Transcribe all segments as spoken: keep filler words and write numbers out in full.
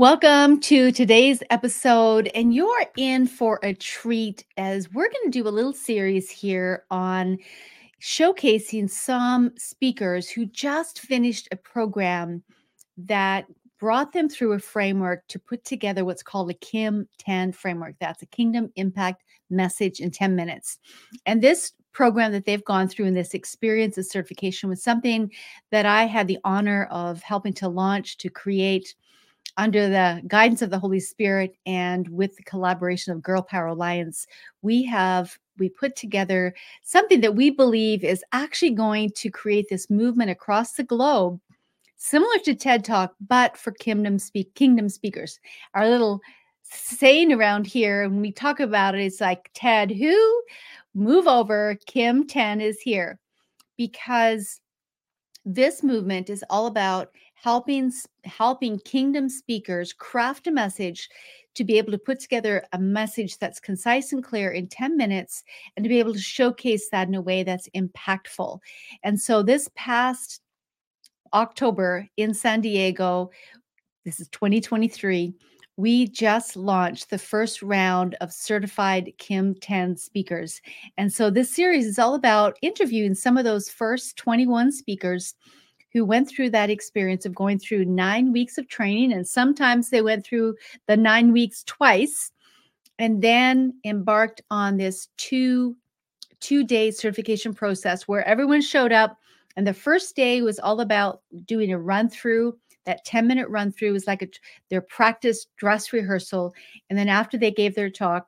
Welcome to today's episode, and you're in for a treat as we're going to do a little series here on showcasing some speakers who just finished a program that brought them through a framework to put together what's called a Kim ten framework. That's a Kingdom Impact Message in ten minutes. And this program that they've gone through in this experience of certification was something that I had the honor of helping to launch, to create under the guidance of the Holy Spirit and with the collaboration of Girl Power Alliance. We have we put together something that we believe is actually going to create this movement across the globe, similar to TED Talk, but for kingdom speak kingdom speakers. Our little saying around here, when we talk about it, it's like, Ted, who? Move over. Kim ten is here, because this movement is all about helping helping kingdom speakers craft a message to be able to put together a message that's concise and clear in ten minutes, and to be able to showcase that in a way that's impactful. And so this past October in San Diego, this is twenty twenty-three, we just launched the first round of certified Kim ten speakers. And so this series is all about interviewing some of those first twenty-one speakers who went through that experience of going through nine weeks of training. And sometimes they went through the nine weeks twice, and then embarked on this two, two-day certification process where everyone showed up. And the first day was all about doing a run through. That ten minute run through was like a, their practice dress rehearsal. And then after they gave their talk,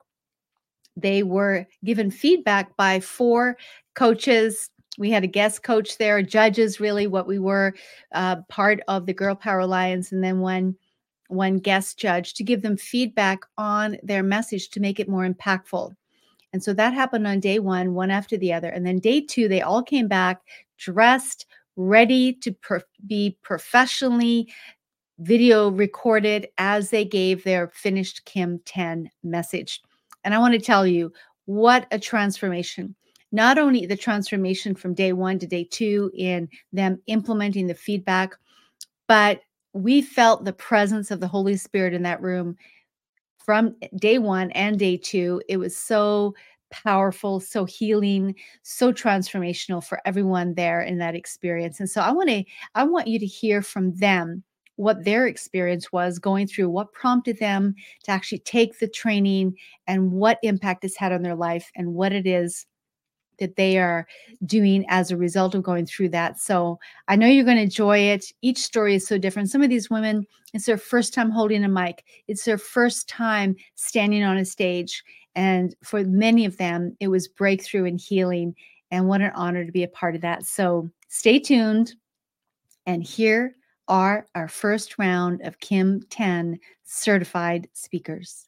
they were given feedback by four coaches. We had a guest coach there, judges, really what we were, uh, part of the Girl Power Alliance, and then one, one guest judge to give them feedback on their message to make it more impactful. And so that happened on day one, one after the other. And then day two, they all came back dressed, ready to per- be professionally video recorded as they gave their finished Kim ten message. And I want to tell you, what a transformation. Not only the transformation from day one to day two in them implementing the feedback, but we felt the presence of the Holy Spirit in that room from day one and day two. It was so powerful, so healing, so transformational for everyone there in that experience. And so I want to, I want you to hear from them what their experience was going through, what prompted them to actually take the training, and what impact it's had on their life, and what it is that they are doing as a result of going through that. So I know you're going to enjoy it. Each story is so different. Some of these women, it's their first time holding a mic. It's their first time standing on a stage. And for many of them, it was breakthrough and healing. And what an honor to be a part of that. So stay tuned. And here are our first round of Kim ten certified speakers.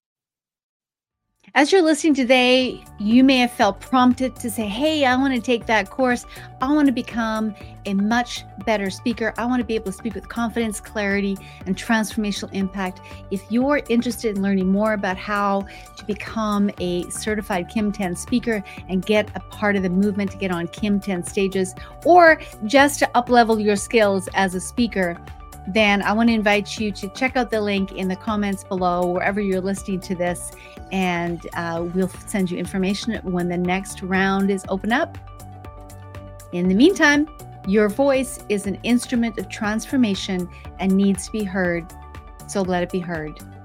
As you're listening today, you may have felt prompted to say, hey, I want to take that course. I want to become a much better speaker. I want to be able to speak with confidence, clarity, and transformational impact. If you're interested in learning more about how to become a certified Kim ten speaker and get a part of the movement to get on Kim ten stages, or just to up-level your skills as a speaker, then I want to invite you to check out the link in the comments below, wherever you're listening to this, and uh, we'll send you information when the next round is open up. In the meantime, your voice is an instrument of transformation and needs to be heard, so let it be heard.